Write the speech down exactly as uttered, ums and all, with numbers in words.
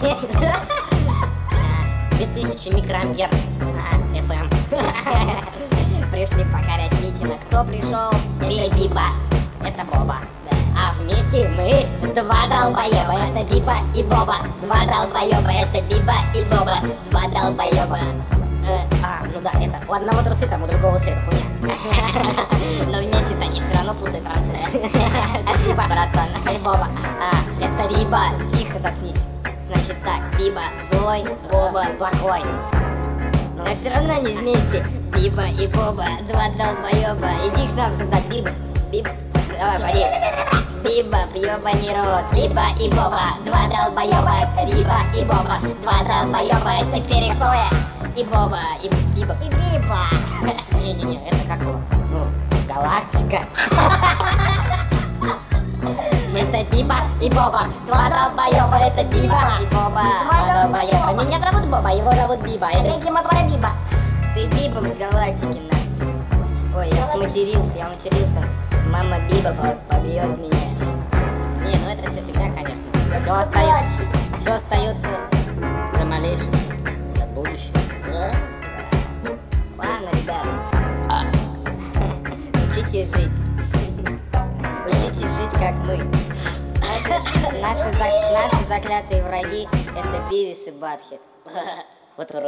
Две тысячи микроампер. эф эм. Пришли покорять митинг. Кто пришел? Это Биба, это Боба. А вместе мы два долбоеба. Это Биба и Боба. Два долбоеба. Это Биба и Боба. Два долбоеба. Э, а, ну да, это у одного трусы, там у другого света хуйня. Но вместе-то они все равно путают трансы. Биба, Братан. это Боба. А, это Биба. Тихо, заткнись. Значит так, Биба злой, Боба плохой. Но все равно они вместе. Биба и Боба, два долбоеба. Иди к нам сюда, Биба. Биба. Давай, поди. Биба, ёбаный рот. Биба и Боба, два долбоеба. Это Биба и Боба, два долбоеба. Теперь их трое. И Боба, и Биба, и Биба. Не-не-не, это как его? Ну, галактика. Это Биба и Боба. Два долбоеба, это Биба и Боба. Два долбоеба. Меня зовут Боба, его зовут Биба. Я Дима про Биба. Ты Биба с галактики, на. Ой, я сматерился, я матерился. Мама Биба побьет меня. Не, ну это все фигня, конечно. Все остается. Все остается за малейшим, за будущее. Да? Ладно, ребята. Учитесь жить. Учитесь жить, как мы. Наши, наши, зак, наши заклятые враги — это Бивис и Батхед. Вот урод.